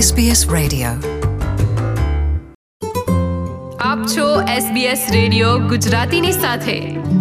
SBS Radio. આપ છો SBS radio ગુજરાતીની સાથે.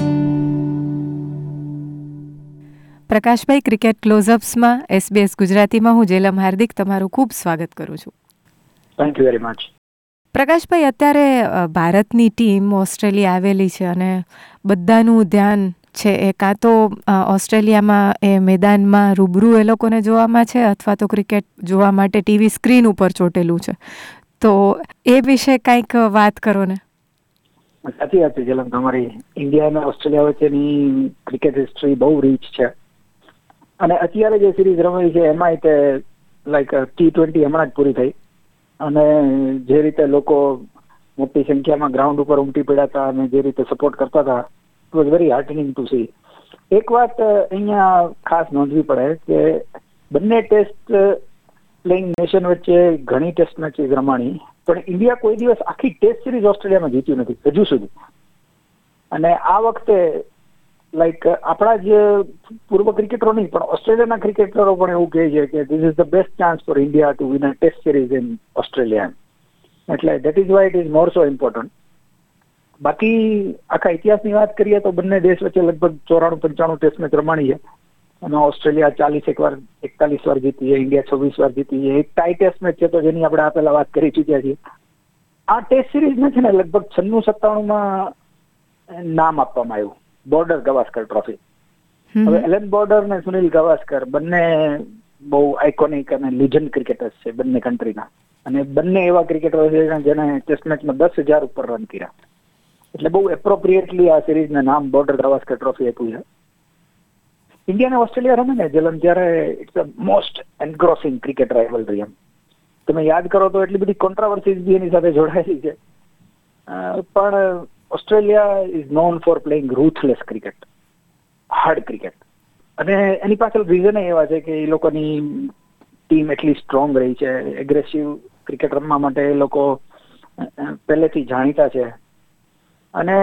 પ્રકાશભાઈ, ક્રિકેટ ક્લોઝઅપ્સમાં SBS ગુજરાતીમાં હું જેલમ હાર્દિક તમારું ખૂબ સ્વાગત કરું છું. Thank you very much. પ્રકાશભાઈ, અત્યારે ભારતની ટીમ ઓસ્ટ્રેલિયા આવેલી છે અને બધાનું ધ્યાન છે એ કાં તો ઓસ્ટ્રેલિયામાં એ મેદાનમાં રૂબરૂ એ લોકોને જોવામાં છે અથવા તો ક્રિકેટ જોવા માટે ટીવી સ્ક્રીન ઉપર ચોટેલું છે. તો એ વિશે કંઈક વાત કરો ને. સાચી વાત છે જેલમ, તમારી ઇન્ડિયા અને ઓસ્ટ્રેલિયા વચ્ચેની ક્રિકેટ હિસ્ટ્રી બહુ રીચ છે અને અત્યારે જે સિરીઝ રમાઈ છે એમાં તે લાઈક T20 હમણાં જ પૂરી થઈ અને જે રીતે લોકો મોટી સંખ્યામાં ગ્રાઉન્ડ ઉપર ઉમટી પડ્યા હતા અને જે રીતે સપોર્ટ કરતા હતા, it was very heartening to see. એક વાત અહીંયા ખાસ નોંધવી પડે કે બંને ટેસ્ટ પ્લેઇંગ નેશન વચ્ચે ઘણી ટેસ્ટ મેચીસ રમાણી, પણ ઇન્ડિયા કોઈ દિવસ આખી ટેસ્ટ સિરીઝ ઓસ્ટ્રેલિયામાં જીત્યું નથી હજુ સુધી. અને આ વખતે લાઈક આપણા જ પૂર્વ ક્રિકેટરો નહીં પણ ઓસ્ટ્રેલિયાના ક્રિકેટરો પણ એવું કહે છે કે this is the best chance for India to win a test series in Australia. એટલે that is why it is more so important. બાકી આખા ઇતિહાસની વાત કરીએ તો બંને દેશ વચ્ચે લગભગ 94-95 ટેસ્ટ મેચ રમાણી છે અને ઓસ્ટ્રેલિયા 41 વાર જીતી છે, ઇન્ડિયા 26 વાર જીતી છે. એક ટાઈ ટેસ્ટ મેચ છે તો જેની આપણે આપેલા વાત કરી ચૂક્યા છીએ. આ ટેસ્ટ સિરીઝમાં છે ને લગભગ 96-97 નામ આપવામાં આવ્યું, બોર્ડર ગવાસ્કર ટ્રોફી. હવે એલન બોર્ડર ને સુનિલ ગાવસ્કર બંને બહુ આઇકોનિક અને લિજન્ડ ક્રિકેટર્સ છે બંને કન્ટ્રીના, અને બંને એવા ક્રિકેટરો છે જેને ટેસ્ટ મેચમાં 10,000 ઉપર રન કર્યા. એટલે બહુ એપ્રોપ્રિએટલી આ સિરીઝને નામ બોર્ડર ગાવસ્કર ટ્રોફી આપ્યું છે. ઇન્ડિયા અને ઓસ્ટ્રેલિયા રમે ને જેલમ, ત્યારે it's a most engrossing cricket rivalry. એમ તમે યાદ કરો તો એટલી બધી કોન્ટ્રાવર્સીઝ બી એની સાથે જોડાયેલી છે, પણ Australia is known for playing ruthless cricket, hard cricket. અને એની પાછળ રીઝન એવા છે કે એ લોકોની ટીમ એટલી સ્ટ્રોંગ રહી છે, એગ્રેસિવ ક્રિકેટ રમવા માટે એ લોકો પહેલેથી જાણીતા છે. અને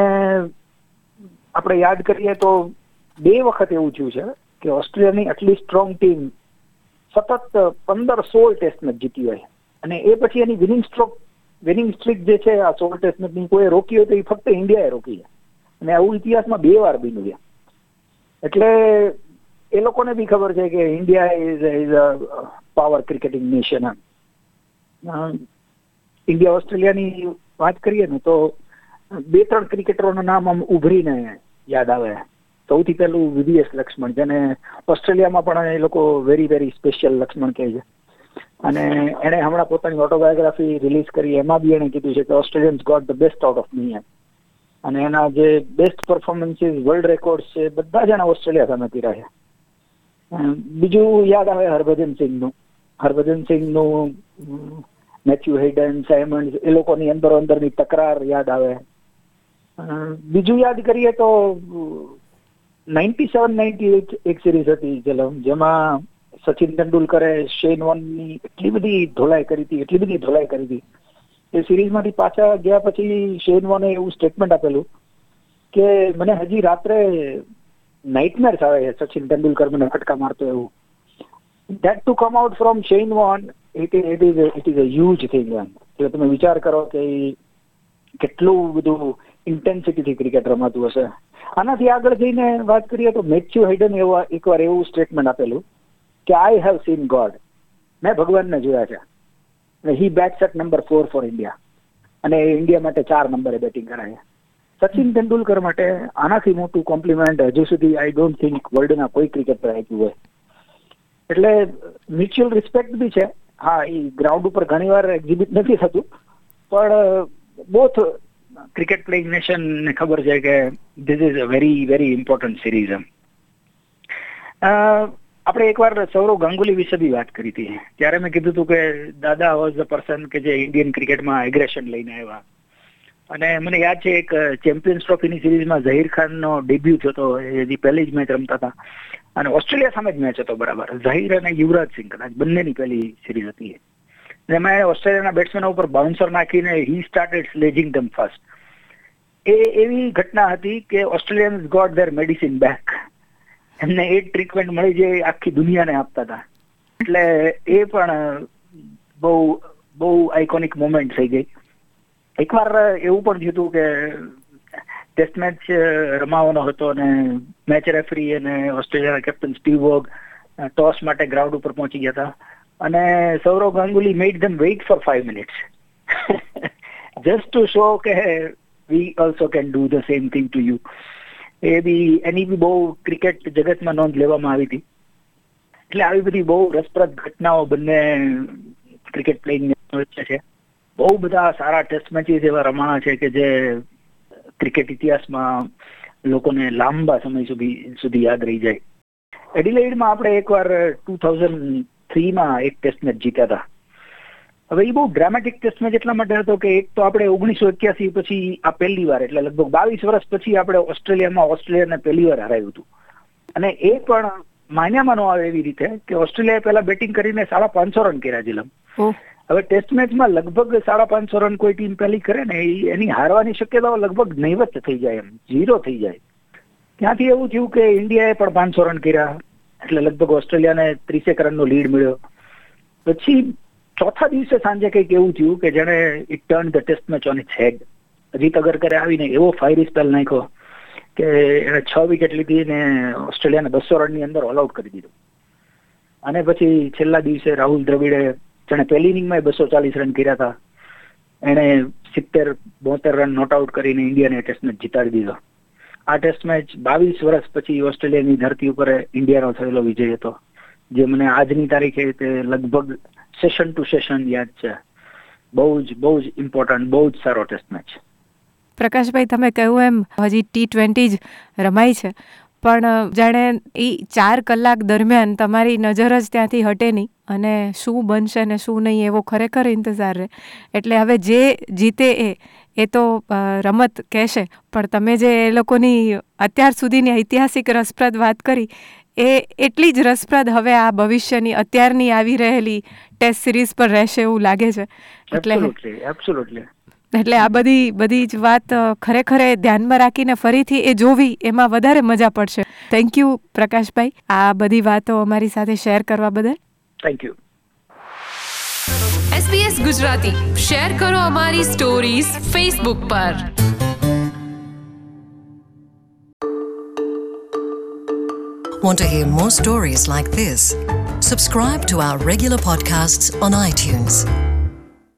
આપણે યાદ કરીએ તો 2 વખત એવું થયું છે કે ઓસ્ટ્રેલિયાની આટલી સ્ટ્રોંગ ટીમ સતત 15-16 ટેસ્ટ મેચ જીતી હોય અને એ પછી એની વિનિંગ સ્ટ્રીક જે છે આ 16 ટેસ્ટ મેચની કોઈ રોકી હોય તો એ ફક્ત ઇન્ડિયાએ રોકી છે. અને આવું ઇતિહાસમાં 2 વાર બન્યું છે. એટલે એ લોકોને બી ખબર છે કે India is a power cricketing nation. India ઓસ્ટ્રેલિયાની વાત કરીએ ને તો 2-3 ક્રિકેટરોના નામ આમ ઉભરીને યાદ આવે. સૌથી પહેલું VVS લક્ષ્મણ, જેને ઓસ્ટ્રેલિયામાં પણ એ લોકો વેરી વેરી સ્પેશિયલ લક્ષ્મણ કહે છે. અને એણે હમણાં પોતાની ઓટોબાયોગ્રાફી રિલીઝ કરી, એમાં બી એણે કીધું છે કે Australians got the best out of me. અને એના જે બેસ્ટ પરફોર્મન્સીસ, વર્લ્ડ રેકોર્ડ છે, બધા જ એના ઓસ્ટ્રેલિયા સામે કર્યા છે. બીજું યાદ આવે હરભજન સિંહનું મેથ્યુ હેડન, સાયમન્ડ, એ લોકોની અંદરની તકરાર યાદ આવે. બીજું યાદ કરીએ તો 97-98 એક સિરીઝ હતી જેમાં સચિન તેંડુલકરે શેન વોર્નની એટલી બધી ધોલાઈ કરી હતી. એ સિરીઝમાંથી પાછા ગયા પછી શેન વોર્ને એવું સ્ટેટમેન્ટ આપેલું કે મને હજી રાત્રે નાઇટમેર્સ આવે છે સચિન તેંડુલકર મને ફટકા મારતો એવું. That to come out from Shane Warne, it is a huge thing. એટલે તમે વિચાર કરો કે કેટલું બધું ઇન્ટેન્સિટીથી ક્રિકેટ રમાતું હશે. આનાથી આગળ જઈને વાત કરીએ તો મેથ્યુ હેડન એકવાર એવું સ્ટેટમેન્ટ આપેલું કે આઈ હેવ સીન ગોડ, મેં ભગવાનને જોયા છે. He bats at number 4 four India, અને ઇન્ડિયા માટે 4 નંબરે બેટિંગ કરાય. સચિન તેંડુલકર માટે આનાથી મોટું કોમ્પ્લિમેન્ટ હજુ સુધી આઈ ડોન્ટ થિંક વર્લ્ડના કોઈ ક્રિકેટર આપ્યું હોય. એટલે મ્યુચ્યુઅલ રિસ્પેક્ટ બી છે. હા, એ ગ્રાઉન્ડ ઉપર ઘણી વાર એક્ઝિબિટ નથી થતું, પણ બોથ ક્રિકેટ પ્લેઇંગ નેશન ને ખબર છે કે this is a very very important series. આપણે એકવાર સૌરવ ગાંગુલી વિશે બી વાત કરી હતી. ત્યારે મેં કીધું હતું કે દાદા વોઝ ધ પર્સન કે જે ઇન્ડિયન ક્રિકેટમાં એગ્રેશન લઈને આવ્યા. અને મને યાદ છે એક ચેમ્પિયન્સ ટ્રોફીની સિરીઝમાં ઝહીર ખાનનો ડેબ્યુ થયો હતો. એની પહેલી જ મેચ રમતા હતા અને ઓસ્ટ્રેલિયા સામે જ મેચ હતો બરાબર. ઝહીર અને યુવરાજ સિંહ કદાચ બંનેની પહેલી સિરીઝ હતી. એમાં ઓસ્ટ્રેલિયાના બેટ્સમેનો ઉપર બાઉન્સર નાખીને he started sledging them fast. એ એવી ઘટના હતી કે Australians got their medicine back. એમને એ ટ્રીટમેન્ટ મળી જે આખી દુનિયાને આપતા હતા. એટલે એ પણ બહુ બહુ આઇકોનિક મોમેન્ટ થઈ ગઈ. એકવાર એવું પણ થયું હતું કે ટેસ્ટ મેચ રમાવાનો હતો અને મેચ રેફરી અને ઓસ્ટ્રેલિયાના કેપ્ટન સ્ટીવ વોગ ટોસ માટે ગ્રાઉન્ડ ઉપર પહોંચી ગયા હતા અને Sourav Ganguly made them wait for 5 minutes just to show કે we also can do the same thing to you. એની બી બહુ ક્રિકેટ જગતમાં નોંધ લેવામાં આવી હતી. એટલે આવી બધી બહુ રસપ્રદ ઘટનાઓ બંને ક્રિકેટ પ્લેઇંગ વચ્ચે છે. બહુ બધા સારા ટેસ્ટ મેચીસ એવા રમાણા છે કે જે ક્રિકેટ ઇતિહાસમાં લોકોને લાંબા સમય સુધી યાદ રહી જાય. એડિલેઇડમાં આપણે એકવાર 2003માં એક ટેસ્ટ મેચ જીત્યા હતા. હવે એ બહુ ડ્રામેટિક ટેસ્ટ મેચ એટલા માટે હતો કે એક તો આપણે 1981 પછી આ પહેલી વાર એટલે લગભગ 22 વર્ષ પછી આપણે ઓસ્ટ્રેલિયાને પહેલી વાર હરાવ્યું હતું. અને એ પણ માન્યામાં ન આવે એવી રીતે કે ઓસ્ટ્રેલિયાએ પહેલા બેટિંગ કરીને 550 રન કર્યા જીલમ. હવે ટેસ્ટ મેચમાં લગભગ 550 રન કોઈ ટીમ પહેલી કરે ને એની હારવાની શક્યતાઓ લગભગ નહીવત થઈ જાય, એમ 0 થઈ જાય. ત્યાંથી એવું થયું કે ઇન્ડિયાએ પણ 500 રન કર્યા એટલે લગભગ ઓસ્ટ્રેલિયાને 30 રનનો લીડ મળ્યો. પછી ચોથા દિવસે સાંજે કંઈક એવું થયું કે જેને it turn the test match on its head. Ajit અગરકરે આવીને એવો ફાયરી સ્પેલ નાખ્યો કે એને 6 વિકેટ લીધી ને ઓસ્ટ્રેલિયાને 200 રનની અંદર ઓલ આઉટ કરી દીધું. અને પછી છેલ્લા દિવસે રાહુલ દ્રવિડે જેણે પહેલી ઇનિંગમાં 240 રન કર્યા હતા એણે 70-72 રન નોટ આઉટ કરીને ઇન્ડિયાને ટેસ્ટ મેચ જીતાડી દીધો. આ ટેસ્ટ મેચ 22 વર્ષ પછી ઓસ્ટ્રેલિયાની ધરતી ઉપર ઇન્ડિયાનો થયેલો વિજય હતો, જે મને આજની તારીખે તે લગભગ સેશન ટુ સેશન યાદ છે. બહુ જ ઇમ્પોર્ટન્ટ, બહુ જ સારો ટેસ્ટ મેચ. પ્રકાશભાઈ, તમે કહ્યું એમ હજી T20 જ રમાય છે, પણ જાણે એ 4 કલાક દરમિયાન તમારી નજર જ ત્યાંથી હટે નહીં અને શું બનશે ને શું નહીં એવો ખરેખર ઇંતજાર રહે. એટલે હવે જે જીતે એ તો રમત કહેશે, પણ તમે જે એ લોકોની અત્યાર સુધીની ઐતિહાસિક રસપ્રદ વાત કરી એ એટલી જ રસપ્રદ હવે આ ભવિષ્યની અત્યારની આવી રહેલી ટેસ્ટ સિરીઝ પર રહેશે એવું લાગે છે. એટલે આ બધી જ વાત ખરેખર ધ્યાનમાં રાખીને ફરીથી એ જોવી એમાં વધારે મજા પડશે. થેન્ક યુ પ્રકાશભાઈ, આ બધી વાતો અમારી સાથે શેર કરવા બદલ. Thank you. SBS Gujarati share કરો અમારી સ્ટોરીઝ ફેસબુક પર. Want to hear more stories like this? Subscribe to our regular podcasts on iTunes.